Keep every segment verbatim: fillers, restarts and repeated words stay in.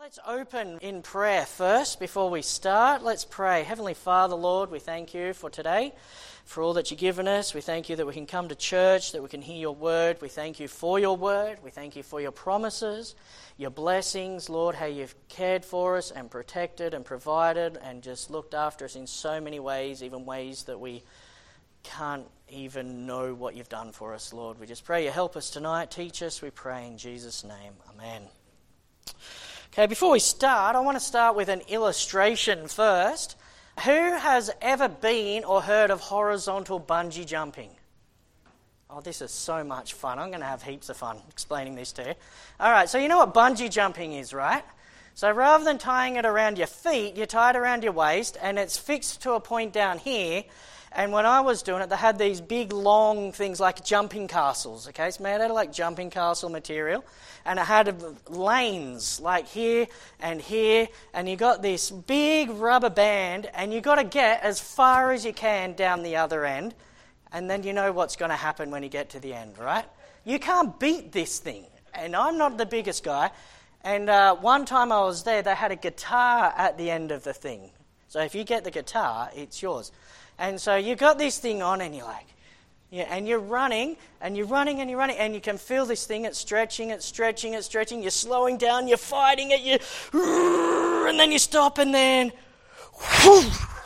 Let's open in prayer first before we start. Let's pray. Heavenly Father, Lord, we thank you for today, for all that you've given us. We thank you that we can come to church, that we can hear your word. We thank you for your word. We thank you for your promises, your blessings, Lord, how you've cared for us and protected and provided and just looked after us in so many ways, even ways that we can't even know what you've done for us, Lord. We just pray you help us tonight. Teach us, we pray in Jesus' name. Amen. Okay, before we start, I want to start with an illustration first. Who has ever been or heard of horizontal bungee jumping? Oh, this is so much fun. I'm going to have heaps of fun explaining this to you. All right, so you know what bungee jumping is, right? So rather than tying it around your feet, you tie it around your waist, and it's fixed to a point down here. And when I was doing it, they had these big, long things like jumping castles, okay? It's made out of like jumping castle material. And it had lanes like here and here. And you got this big rubber band, and you got to get as far as you can down the other end. And then you know what's going to happen when you get to the end, right? You can't beat this thing. And I'm not the biggest guy. And uh, one time I was there, they had a guitar at the end of the thing. So if you get the guitar, it's yours. And so you got this thing on and you're like, yeah, and you're running and you're running and you're running and you can feel this thing, it's stretching, it's stretching, it's stretching, you're slowing down, you're fighting it, you, and then you stop and then, whoo,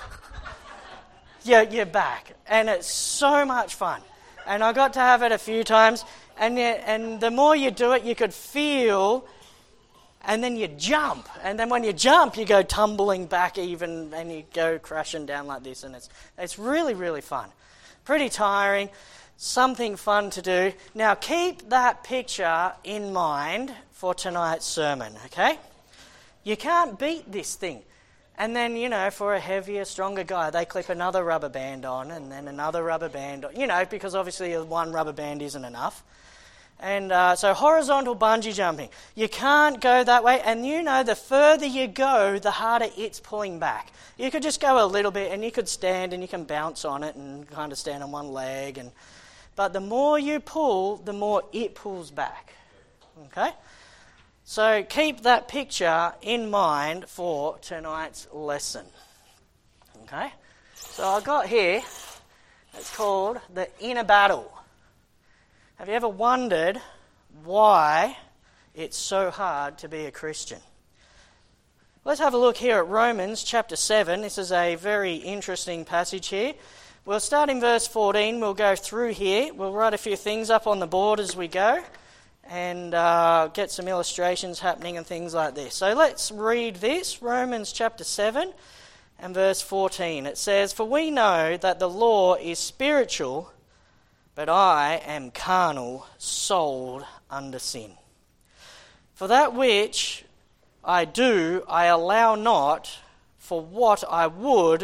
you're, you're back. And it's so much fun. And I got to have it a few times, and and the more you do it, you could feel. And then you jump, and then when you jump, you go tumbling back even, and you go crashing down like this, and it's it's really, really fun. Pretty tiring, something fun to do. Now, keep that picture in mind for tonight's sermon, okay? You can't beat this thing. And then, you know, for a heavier, stronger guy, they clip another rubber band on, and then another rubber band on, you know, because obviously one rubber band isn't enough. And uh, so horizontal bungee jumping, you can't go that way. And you know, the further you go, the harder it's pulling back. You could just go a little bit and you could stand and you can bounce on it and kind of stand on one leg. And But the more you pull, the more it pulls back. Okay? So keep that picture in mind for tonight's lesson. Okay? So I got here, it's called the inner battle. Have you ever wondered why it's so hard to be a Christian? Let's have a look here at Romans chapter seven. This is a very interesting passage here. We'll start in verse fourteen. We'll go through here. We'll write a few things up on the board as we go and uh, get some illustrations happening and things like this. So let's read this, Romans chapter seven and verse fourteen. It says, "For we know that the law is spiritual, but I am carnal, sold under sin. For that which I do, I allow not, for what I would,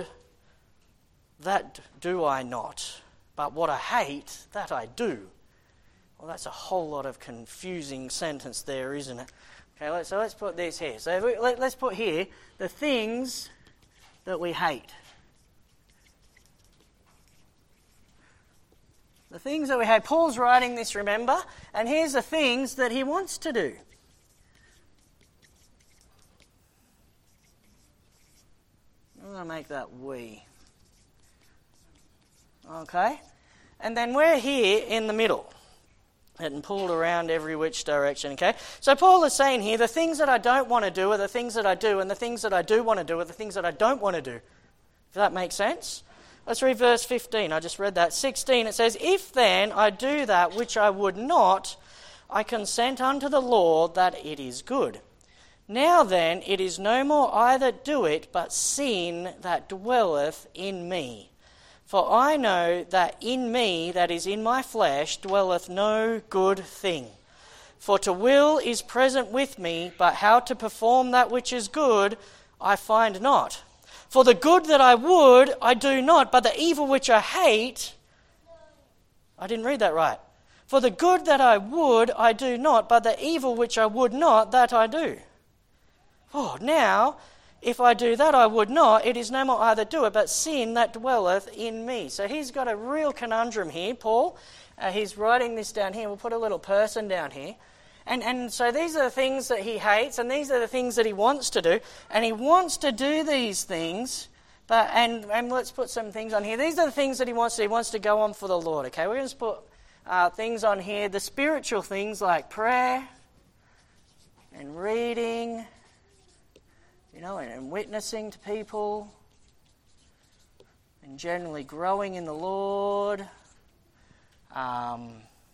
that do I not. But what I hate, that I do." Well, that's a whole lot of confusing sentence there, isn't it? Okay, so let's put this here. So let's put here the things that we hate. The things that we hate. Paul's writing this, remember? And here's the things that he wants to do. I'm going to make that we. Okay? And then we're here in the middle. And pulled around every which direction, okay? So Paul is saying here, the things that I don't want to do are the things that I do, and the things that I do want to do are the things that I don't want to do. Does that make sense? Let's read verse fifteen. I just read that. sixteen, it says, "If then I do that which I would not, I consent unto the law that it is good. Now then, it is no more I that do it, but sin that dwelleth in me. For I know that in me, that is in my flesh, dwelleth no good thing. For to will is present with me, but how to perform that which is good, I find not. For the good that I would, I do not, but the evil which I hate," I didn't read that right. "For the good that I would, I do not, but the evil which I would not, that I do. Oh, now, if I do that I would not, it is no more I that do it, but sin that dwelleth in me." So he's got a real conundrum here, Paul. Uh, he's writing this down here. We'll put a little person down here. And, and so these are the things that he hates, and these are the things that he wants to do. And he wants to do these things, but and, and let's put some things on here. These are the things that he wants to do. He wants to go on for the Lord, okay? We're going to put uh, things on here. The spiritual things like prayer and reading, you know, and, and witnessing to people, and generally growing in the Lord. Um,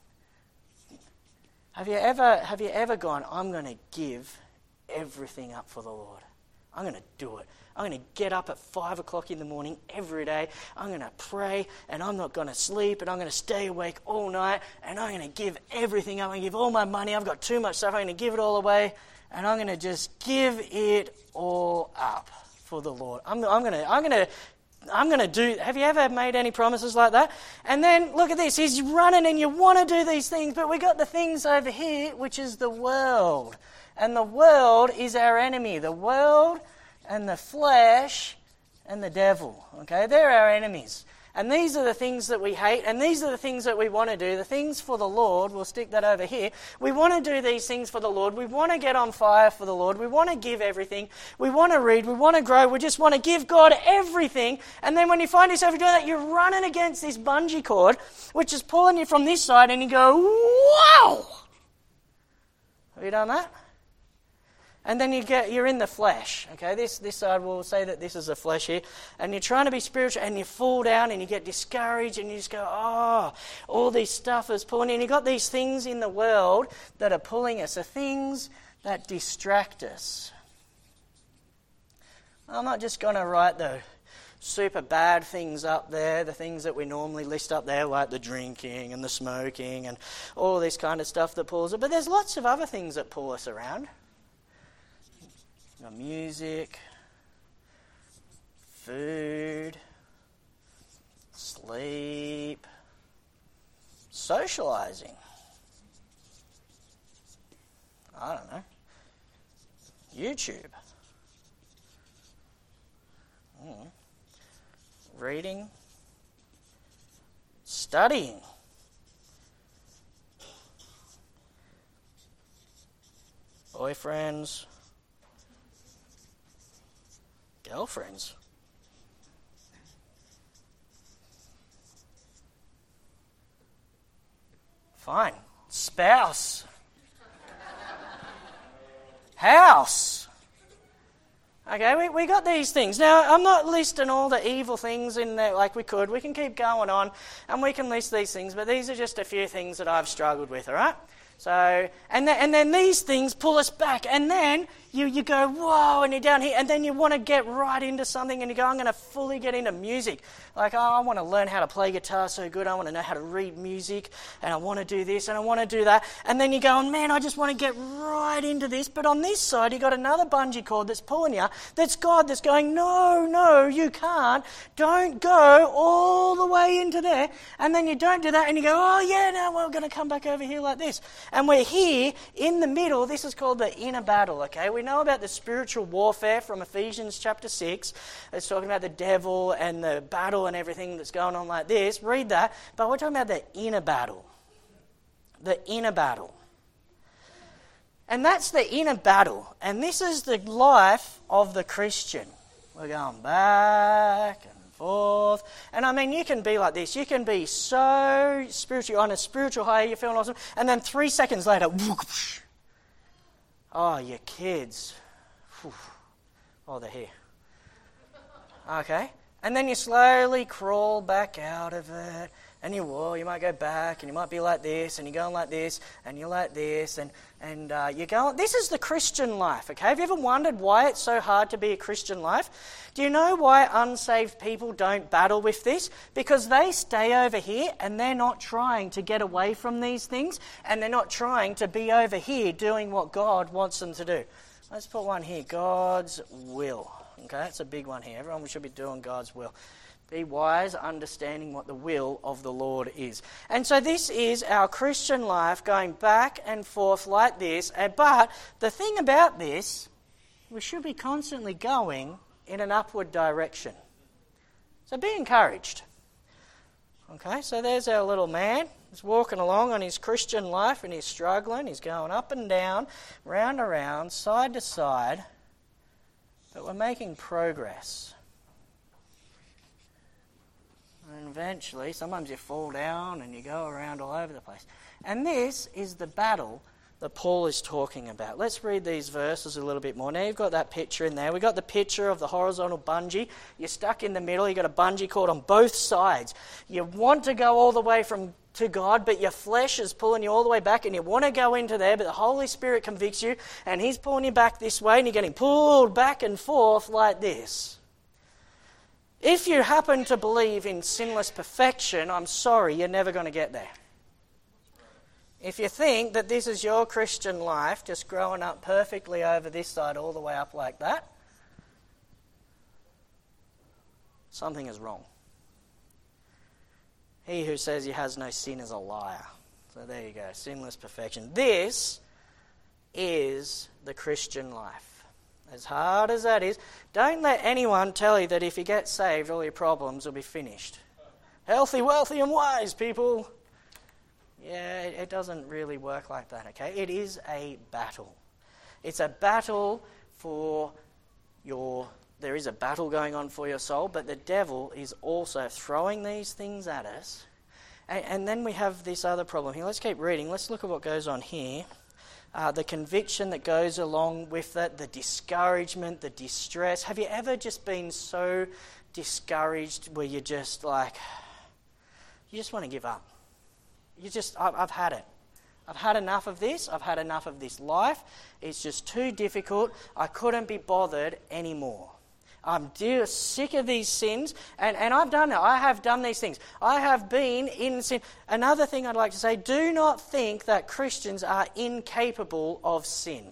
have you ever have you ever gone, I'm going to give everything up for the Lord. I'm going to do it. I'm going to get up at five o'clock in the morning every day. I'm going to pray, and I'm not going to sleep, and I'm going to stay awake all night, and I'm going to give everything up. I'm going to give all my money. I've got too much stuff. I'm going to give it all away, and I'm going to just give it all up for the Lord. I'm, I'm going to, I'm going to, I'm going to do. Have you ever made any promises like that? And then look at this. He's running, and you want to do these things, but we got the things over here, which is the world, and the world is our enemy. The world and the flesh and the devil, okay? They're our enemies. And these are the things that we hate, and these are the things that we want to do. The things for the Lord, we'll stick that over here. We want to do these things for the Lord. We want to get on fire for the Lord. We want to give everything. We want to read. We want to grow. We just want to give God everything. And then when you find yourself doing that, you're running against this bungee cord, which is pulling you from this side, and you go, wow! Have you done that? And then you get, you're in the flesh, okay? This this side will say that this is the flesh here. And you're trying to be spiritual, and you fall down, and you get discouraged, and you just go, oh, all this stuff is pulling you. And you've got these things in the world that are pulling us, the things that distract us. I'm not just going to write the super bad things up there, the things that we normally list up there, like the drinking and the smoking and all this kind of stuff that pulls us. But there's lots of other things that pull us around. Music, food, sleep, socializing. I don't know. YouTube. Mm. Reading. Studying. Boyfriends. Girlfriends. Fine. Spouse. House. Okay, we, we got these things. Now, I'm not listing all the evil things in there like we could. We can keep going on and we can list these things, but these are just a few things that I've struggled with, all right? So, and then, and then these things pull us back, and then you, you go, whoa, and you're down here, and then you want to get right into something, and you go, I'm going to fully get into music. Like, oh, I want to learn how to play guitar so good, I want to know how to read music, and I want to do this, and I want to do that. And then you go, oh, man, I just want to get right into this. But on this side, you got another bungee cord that's pulling you, that's God that's going, no, no, you can't. Don't go all the way into there. And then you don't do that, and you go, oh, yeah, now we're going to come back over here like this. And we're here in the middle. This is called the inner battle, okay? We know about the spiritual warfare from Ephesians chapter six. It's talking about the devil and the battle and everything that's going on like this. Read that. But we're talking about the inner battle. The inner battle. And that's the inner battle. And this is the life of the Christian. We're going back and forth. And I mean, you can be like this. You can be so spiritual, on a spiritual high, you're feeling awesome. And then three seconds later, whoosh, oh, your kids. Whew. Oh, they're here. Okay. And then you slowly crawl back out of it. And you will, you might go back, and you might be like this, and you're going like this, and you're like this, and, and uh, you're going... This is the Christian life, okay? Have you ever wondered why it's so hard to be a Christian life? Do you know why unsaved people don't battle with this? Because they stay over here, and they're not trying to get away from these things, and they're not trying to be over here doing what God wants them to do. Let's put one here, God's will. Okay, that's a big one here. Everyone should be doing God's will. Be wise, understanding what the will of the Lord is. And so this is our Christian life going back and forth like this. But the thing about this, we should be constantly going in an upward direction. So be encouraged. Okay, so there's our little man. He's walking along on his Christian life and he's struggling. He's going up and down, round and round, side to side. But we're making progress. And eventually, sometimes you fall down and you go around all over the place. And this is the battle that Paul is talking about. Let's read these verses a little bit more. Now you've got that picture in there. We've got the picture of the horizontal bungee. You're stuck in the middle. You've got a bungee cord on both sides. You want to go all the way from to God, but your flesh is pulling you all the way back, and you want to go into there, but the Holy Spirit convicts you, and He's pulling you back this way, and you're getting pulled back and forth like this. If you happen to believe in sinless perfection, I'm sorry, you're never going to get there. If you think that this is your Christian life, just growing up perfectly over this side all the way up like that, something is wrong. He who says he has no sin is a liar. So there you go, sinless perfection. This is the Christian life. As hard as that is, don't let anyone tell you that if you get saved, all your problems will be finished. Healthy, wealthy and wise, people. Yeah, it doesn't really work like that, okay? It is a battle. It's a battle for your... There is a battle going on for your soul, but the devil is also throwing these things at us. And, and then we have this other problem here. Let's keep reading. Let's look at what goes on here. Uh, the conviction that goes along with it, the discouragement, the distress. Have you ever just been so discouraged where you're just like, you just want to give up? You just, I've, I've had it. I've had enough of this. I've had enough of this life. It's just too difficult. I couldn't be bothered anymore. I'm dear, sick of these sins, and, and I've done it. I have done these things. I have been in sin. Another thing I'd like to say, do not think that Christians are incapable of sin.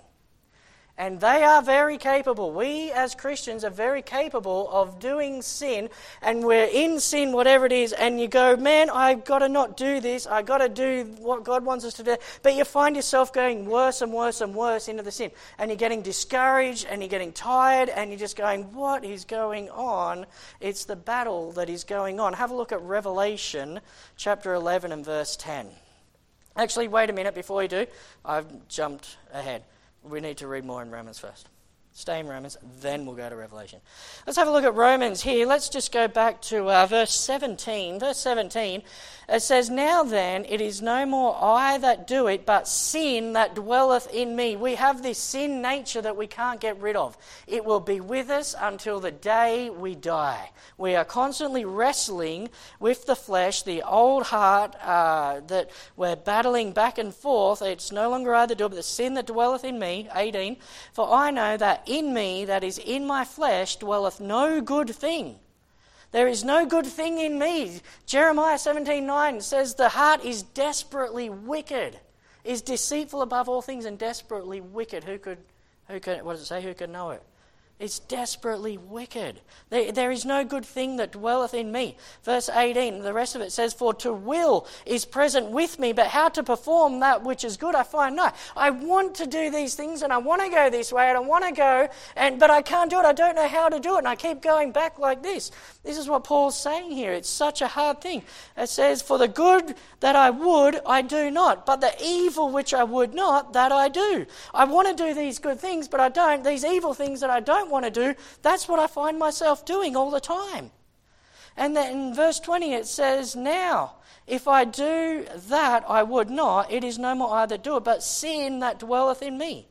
And they are very capable. We as Christians are very capable of doing sin, and we're in sin, whatever it is, and you go, man, I've got to not do this. I've got to do what God wants us to do. But you find yourself going worse and worse and worse into the sin. And you're getting discouraged, and you're getting tired, and you're just going, what is going on? It's the battle that is going on. Have a look at Revelation chapter eleven and verse ten. Actually, wait a minute before you do. I've jumped ahead. We need to read more in Romans first. Stay in Romans, then we'll go to Revelation. Let's have a look at Romans here. Let's just go back to uh, verse seventeen. Verse seventeen, it says, now then, it is no more I that do it, but sin that dwelleth in me. We have this sin nature that we can't get rid of. It will be with us until the day we die. We are constantly wrestling with the flesh, the old heart uh, that we're battling back and forth. It's no longer I that do it, but the sin that dwelleth in me. eighteen, for I know that in me, that is in my flesh, dwelleth no good thing. There is no good thing in me. Jeremiah seventeen nine says the heart is desperately wicked, is deceitful above all things and desperately wicked. Who could, who could, what does it say? Who could know it? It's desperately wicked. There, there is no good thing that dwelleth in me. Verse eighteen, the rest of it says, for to will is present with me, but how to perform that which is good I find not. I want to do these things, and I want to go this way, and I want to go, and but I can't do it. I don't know how to do it, and I keep going back like this. This is what Paul's saying here. It's such a hard thing. It says, for the good that I would, I do not, but the evil which I would not, that I do. I want to do these good things, but I don't. These evil things that I don't want to do, that's what I find myself doing all the time. And then in verse twenty it says, now, if I do that I would not, it is no more I that do it, but sin that dwelleth in me.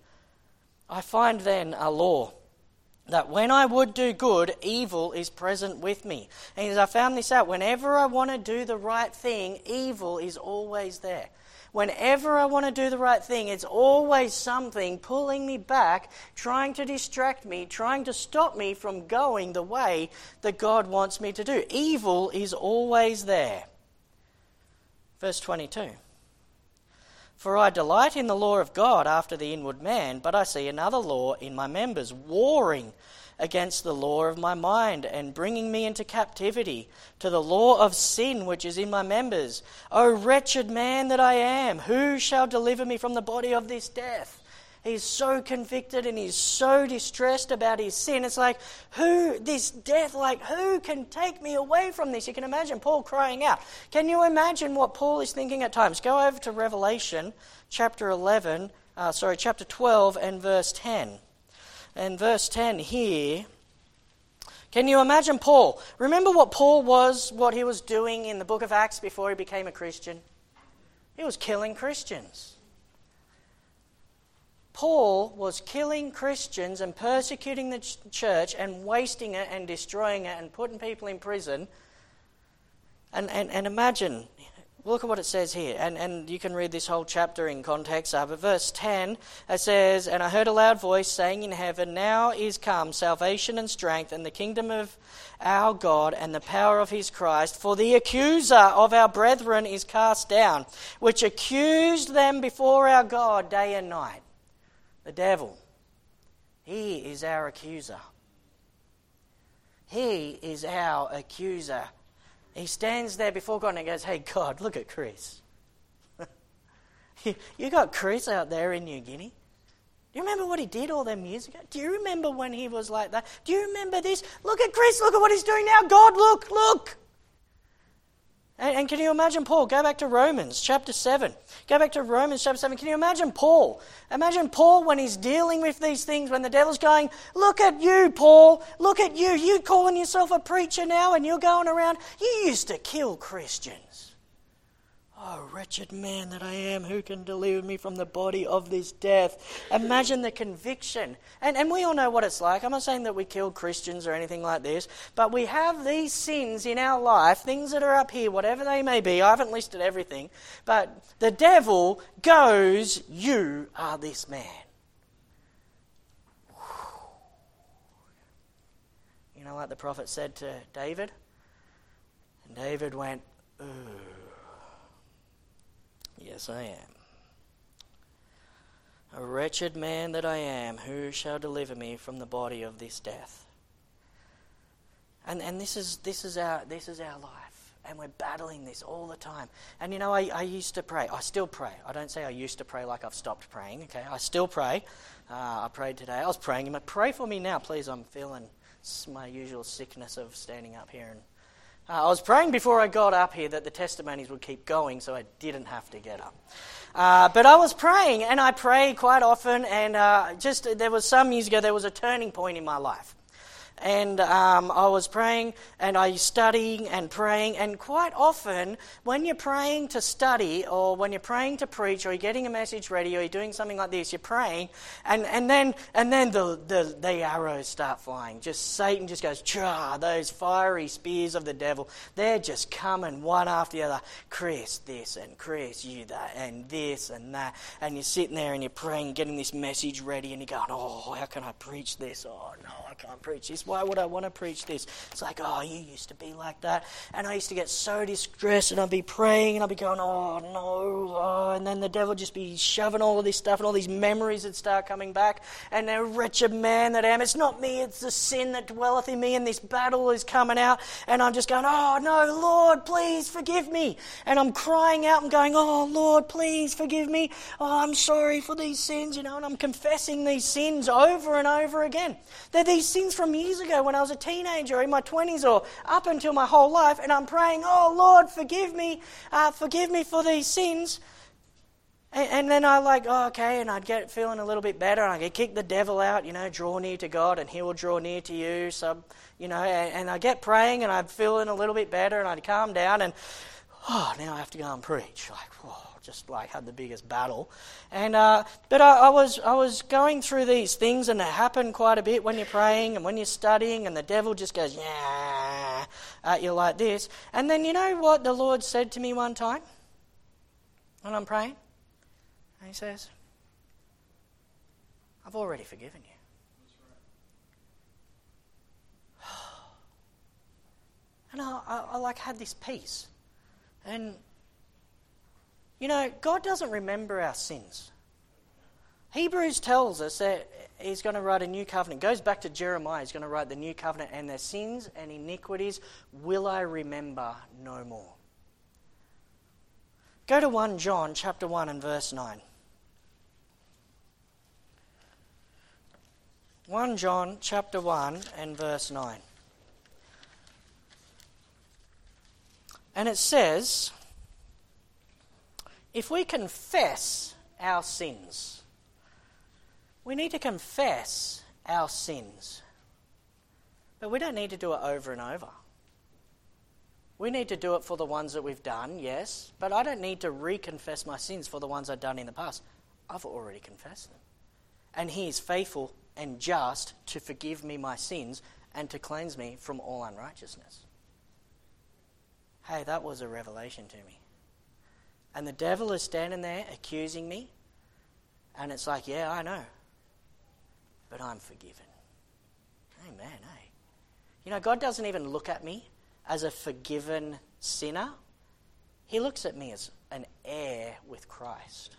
I find then a law, that when I would do good, evil is present with me. And as I found this out, whenever I want to do the right thing, evil is always there. Whenever I want to do the right thing, it's always something pulling me back, trying to distract me, trying to stop me from going the way that God wants me to do. Evil is always there. Verse twenty-two. For I delight in the law of God after the inward man, but I see another law in my members, warring against the law of my mind, and bringing me into captivity to the law of sin which is in my members. O wretched man that I am, who shall deliver me from the body of this death? He's so convicted and he's so distressed about his sin. It's like, who, this death, like, who can take me away from this? You can imagine Paul crying out. Can you imagine what Paul is thinking at times? Go over to Revelation chapter eleven, uh, sorry, chapter twelve and verse ten. And verse ten here, can you imagine Paul? Remember what Paul was, what he was doing in the book of Acts before he became a Christian? He was killing Christians. Paul was killing Christians and persecuting the ch- church and wasting it and destroying it and putting people in prison. And and, and imagine, look at what it says here. And, and you can read this whole chapter in context. Uh, but verse ten, it says, "And I heard a loud voice saying in heaven, now is come salvation and strength and the kingdom of our God and the power of his Christ. For the accuser of our brethren is cast down, which accused them before our God day and night." The devil, he is our accuser. He is our accuser. He stands there before God and he goes, "Hey God, look at Chris. You got Chris out there in New Guinea. Do you remember what he did all them years ago? Do you remember when he was like that? Do you remember this? Look at Chris, look at what he's doing now. God, look, look." And, and can you imagine Paul? Go back to Romans chapter seven. Go back to Romans chapter seven. Can you imagine Paul? Imagine Paul when he's dealing with these things, when the devil's going, "Look at you, Paul. Look at you. You calling yourself a preacher now and you're going around. You used to kill Christians. Oh, wretched man that I am, who can deliver me from the body of this death?" Imagine the conviction. And and we all know what it's like. I'm not saying that we kill Christians or anything like this, but we have these sins in our life, things that are up here, whatever they may be. I haven't listed everything. But the devil goes, "You are this man." You know what the prophet said to David? And David went, "Ooh. Yes, I am. A wretched man that I am, who shall deliver me from the body of this death?" And and this is this is our this is our life, and we're battling this all the time. And you know, I, I used to pray. I still pray. I don't say I used to pray like I've stopped praying. Okay, I still pray. Uh, I prayed today. I was praying. You might pray for me now, please. I'm feeling my usual sickness of standing up here and. Uh, I was praying before I got up here that the testimonies would keep going so I didn't have to get up. Uh, but I was praying, and I pray quite often, and uh, just there was some years ago, there was a turning point in my life. And um, I was praying, and I was studying and praying, and quite often, when you're praying to study, or when you're praying to preach, or you're getting a message ready, or you're doing something like this, you're praying, and, and then and then the, the, the arrows start flying. Just Satan just goes, "Chah!" Those fiery spears of the devil, they're just coming one after the other. Chris this, and Chris you that, and this and that, and you're sitting there and you're praying, getting this message ready, and you're going, "Oh, how can I preach this? Oh no, I can't preach this. Why would I want to preach this?" It's like, "Oh, you used to be like that." And I used to get so distressed, and I'd be praying, and I'd be going, "Oh, no." Oh, and then the devil would just be shoving all of this stuff, and all these memories would start coming back. And a wretched man that I am, it's not me, it's the sin that dwelleth in me, and this battle is coming out. And I'm just going, "Oh, no, Lord, please forgive me." And I'm crying out and going, "Oh, Lord, please forgive me. Oh, I'm sorry for these sins," you know, and I'm confessing these sins over and over again. They're these sins from years ago when I was a teenager, or in my twenties, or up until my whole life, and I'm praying, "Oh, Lord, forgive me, uh, forgive me for these sins." And, and then I like, oh, okay, and I'd get feeling a little bit better, and I could kick the devil out, you know, draw near to God, and he will draw near to you. So, you know, and, and I get praying, and I'm feeling a little bit better, and I'd calm down, and oh, now I have to go and preach. Like, oh, just like had the biggest battle. And uh, but I, I was I was going through these things, and they happen quite a bit when you're praying and when you're studying, and the devil just goes, "Yeah," at you like this. And then you know what the Lord said to me one time when I'm praying? And he says, "I've already forgiven you." And I, I, I like had this peace. And, you know, God doesn't remember our sins. Hebrews tells us that he's going to write a new covenant. It goes back to Jeremiah. He's going to write the new covenant, and their sins and iniquities will I remember no more. Go to First John chapter one and verse nine. First John chapter one and verse nine. And it says, if we confess our sins, we need to confess our sins. But we don't need to do it over and over. We need to do it for the ones that we've done, yes, but I don't need to reconfess my sins for the ones I've done in the past. I've already confessed them. And he is faithful and just to forgive me my sins and to cleanse me from all unrighteousness. Hey, that was a revelation to me. And the devil is standing there accusing me, and it's like, yeah, I know, but I'm forgiven. Amen, eh? You know, God doesn't even look at me as a forgiven sinner. He looks at me as an heir with Christ.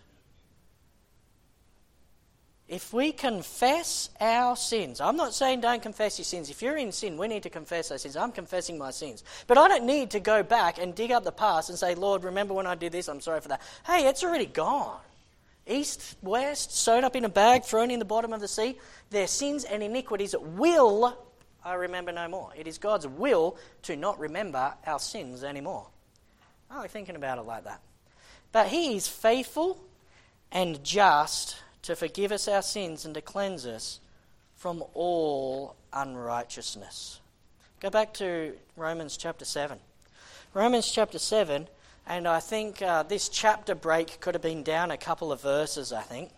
If we confess our sins, I'm not saying don't confess your sins. If you're in sin, we need to confess those sins. I'm confessing my sins. But I don't need to go back and dig up the past and say, Lord, remember when I did this? I'm sorry for that. Hey, it's already gone. East, west, sewn up in a bag, thrown in the bottom of the sea. Their sins and iniquities will I remember no more. It is God's will to not remember our sins anymore. I like thinking about it like that. But he is faithful and just to forgive us our sins and to cleanse us from all unrighteousness. Go back to Romans chapter seven. Romans chapter seven, and I think uh, this chapter break could have been down a couple of verses, I think.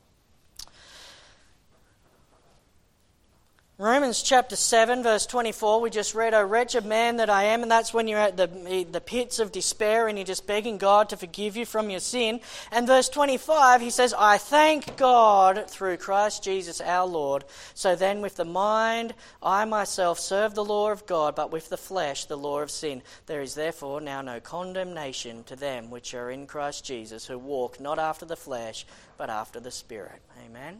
Romans chapter seven, verse twenty-four, we just read, "O wretched man that I am," and that's when you're at the, the pits of despair and you're just begging God to forgive you from your sin. And verse twenty-five, he says, "I thank God through Christ Jesus our Lord. So then with the mind I myself serve the law of God, but with the flesh the law of sin. There is therefore now no condemnation to them which are in Christ Jesus, who walk not after the flesh, but after the Spirit." Amen.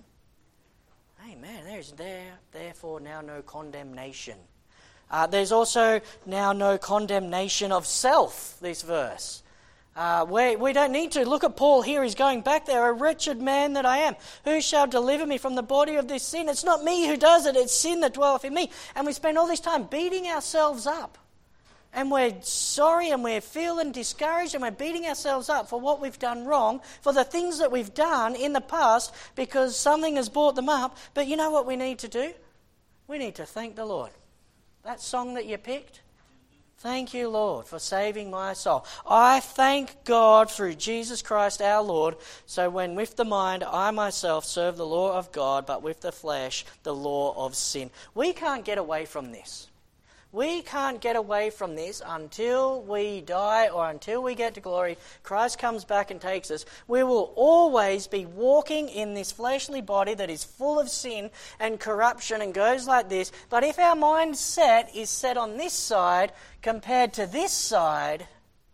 Amen. There's there, therefore now no condemnation. Uh, there's also now no condemnation of self, this verse. Uh, we, we don't need to. Look at Paul here. He's going back there. "A wretched man that I am, who shall deliver me from the body of this sin?" It's not me who does it. It's sin that dwelleth in me. And we spend all this time beating ourselves up. And we're sorry and we're feeling discouraged and we're beating ourselves up for what we've done wrong, for the things that we've done in the past because something has brought them up. But you know what we need to do? We need to thank the Lord. That song that you picked, "Thank you, Lord, for saving my soul. I thank God through Jesus Christ our Lord. So when with the mind I myself serve the law of God, but with the flesh the law of sin." We can't get away from this. We can't get away from this until we die or until we get to glory. Christ comes back and takes us. We will always be walking in this fleshly body that is full of sin and corruption and goes like this. But if our mindset is set on this side compared to this side,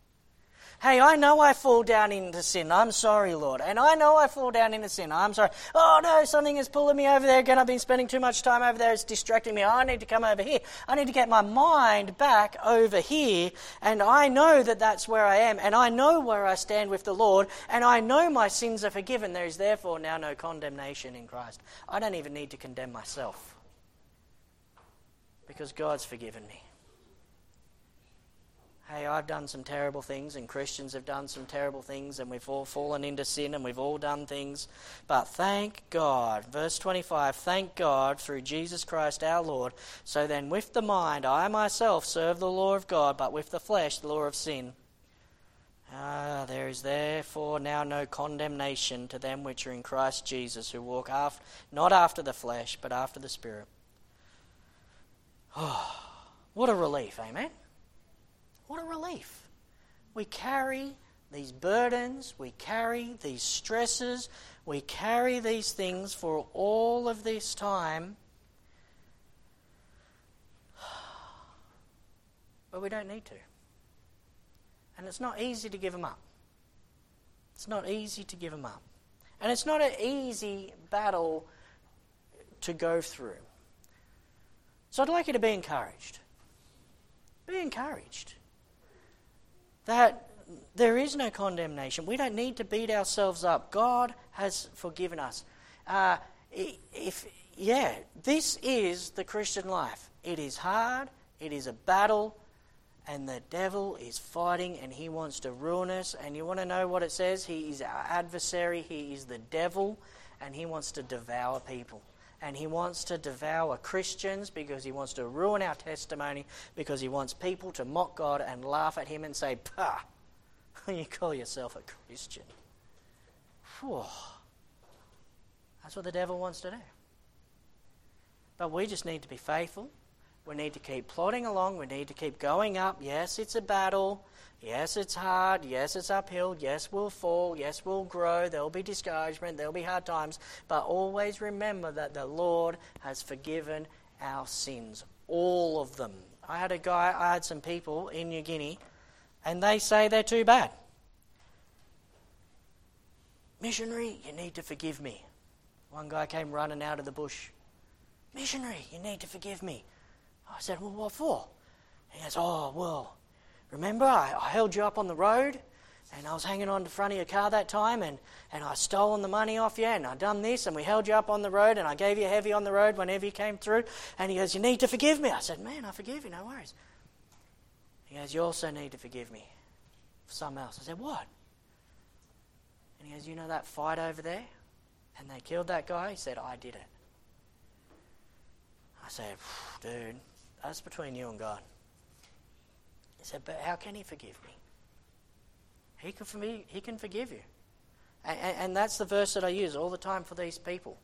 hey, I know I fall down into sin. I'm sorry, Lord. And I know I fall down into sin. I'm sorry. Oh, no, something is pulling me over there again. I've been spending too much time over there. It's distracting me. I need to come over here. I need to get my mind back over here. And I know that that's where I am. And I know where I stand with the Lord. And I know my sins are forgiven. There is therefore now no condemnation in Christ. I don't even need to condemn myself because God's forgiven me. Hey, I've done some terrible things and Christians have done some terrible things and we've all fallen into sin and we've all done things. But thank God, verse twenty-five, "Thank God through Jesus Christ our Lord. So then with the mind I myself serve the law of God, but with the flesh the law of sin. Ah, there is therefore now no condemnation to them which are in Christ Jesus, who walk after, not after the flesh, but after the Spirit." Oh, what a relief, amen? What a relief. We carry these burdens, we carry these stresses, we carry these things for all of this time. But we don't need to. And it's not easy to give them up. It's not easy to give them up. And it's not an easy battle to go through. So I'd like you to be encouraged. Be encouraged that there is no condemnation. We don't need to beat ourselves up. God has forgiven us. Uh, if yeah, this is the Christian life. It is hard, it is a battle, and the devil is fighting and he wants to ruin us. And you want to know what it says? He is our adversary, he is the devil, and he wants to devour people. And he wants to devour Christians because he wants to ruin our testimony, because he wants people to mock God and laugh at him and say, "Pah, you call yourself a Christian." Whew. That's what the devil wants to do. But we just need to be faithful. We need to keep plodding along. We need to keep going up. Yes, it's a battle. Yes, it's hard. Yes, it's uphill. Yes, we'll fall. Yes, we'll grow. There'll be discouragement. There'll be hard times. But always remember that the Lord has forgiven our sins. All of them. I had a guy, I had some people in New Guinea, and they say they're too bad. "Missionary, you need to forgive me." One guy came running out of the bush. "Missionary, you need to forgive me." I said, "Well, what for?" He goes, "Oh, well, remember I, I held you up on the road and I was hanging on the front of your car that time and, and I stolen the money off you and I done this and we held you up on the road and I gave you heavy on the road whenever you came through." And he goes, "You need to forgive me." I said, "Man, I forgive you, no worries." He goes, "You also need to forgive me for something else." I said, "What?" And he goes, "You know that fight over there? And they killed that guy?" He said, "I did it." I said, "Dude, that's between you and God." He said, "But how can he forgive me?" He can, for me, he can forgive you. And, and, and that's the verse that I use all the time for these people.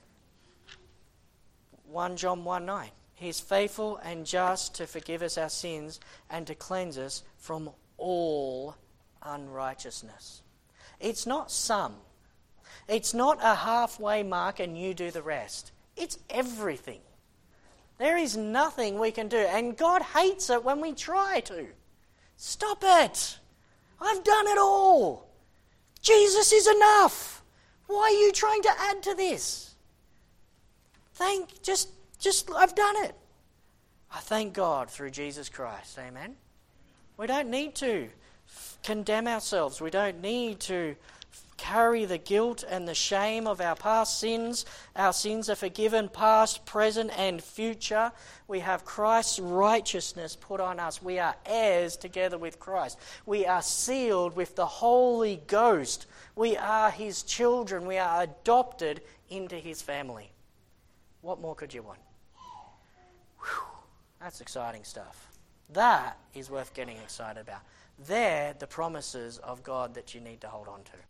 First John one nine. He is faithful and just to forgive us our sins and to cleanse us from all unrighteousness. It's not some. It's not a halfway mark and you do the rest. It's everything. There is nothing we can do. And God hates it when we try to. Stop it. I've done it all. Jesus is enough. Why are you trying to add to this? Thank, just, just, I've done it. I thank God through Jesus Christ. Amen. We don't need to condemn ourselves. We don't need to carry the guilt and the shame of our past sins. Our sins are forgiven, past, present, and future. We have Christ's righteousness put on us. We are heirs together with Christ. We are sealed with the Holy Ghost. We are his children. We are adopted into his family. What more could you want? Whew, that's exciting stuff. That is worth getting excited about. They're the promises of God that you need to hold on to.